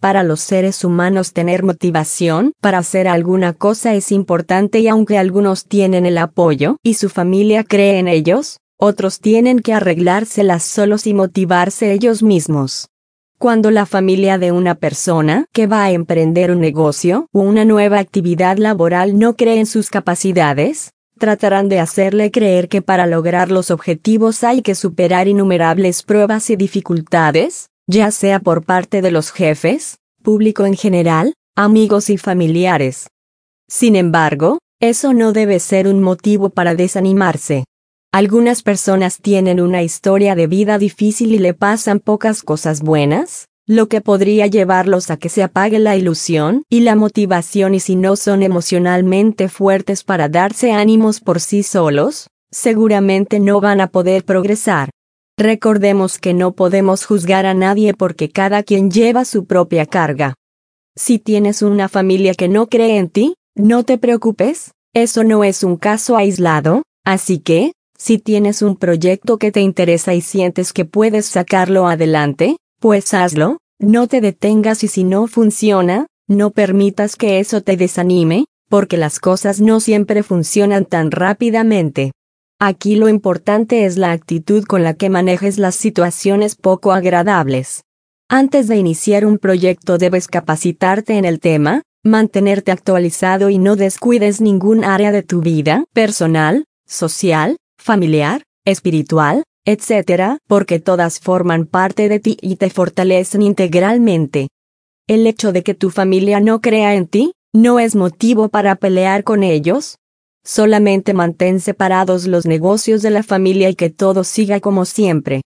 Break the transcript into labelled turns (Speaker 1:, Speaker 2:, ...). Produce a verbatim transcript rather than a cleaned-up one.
Speaker 1: Para los seres humanos tener motivación para hacer alguna cosa es importante, y aunque algunos tienen el apoyo y su familia cree en ellos, otros tienen que arreglárselas solos y motivarse ellos mismos. Cuando la familia de una persona que va a emprender un negocio o una nueva actividad laboral no cree en sus capacidades, tratarán de hacerle creer que para lograr los objetivos hay que superar innumerables pruebas y dificultades, ya sea por parte de los jefes, público en general, amigos y familiares. Sin embargo, eso no debe ser un motivo para desanimarse. Algunas personas tienen una historia de vida difícil y le pasan pocas cosas buenas, lo que podría llevarlos a que se apague la ilusión y la motivación, y si no son emocionalmente fuertes para darse ánimos por sí solos, seguramente no van a poder progresar. Recordemos que no podemos juzgar a nadie porque cada quien lleva su propia carga. Si tienes una familia que no cree en ti, no te preocupes, eso no es un caso aislado, así que, si tienes un proyecto que te interesa y sientes que puedes sacarlo adelante, pues hazlo, no te detengas, y si no funciona, no permitas que eso te desanime, porque las cosas no siempre funcionan tan rápidamente. Aquí lo importante es la actitud con la que manejes las situaciones poco agradables. Antes de iniciar un proyecto debes capacitarte en el tema, mantenerte actualizado y no descuides ningún área de tu vida, personal, social, familiar, espiritual, etcétera, porque todas forman parte de ti y te fortalecen integralmente. El hecho de que tu familia no crea en ti, no es motivo para pelear con ellos. Solamente mantén separados los negocios de la familia y que todo siga como siempre.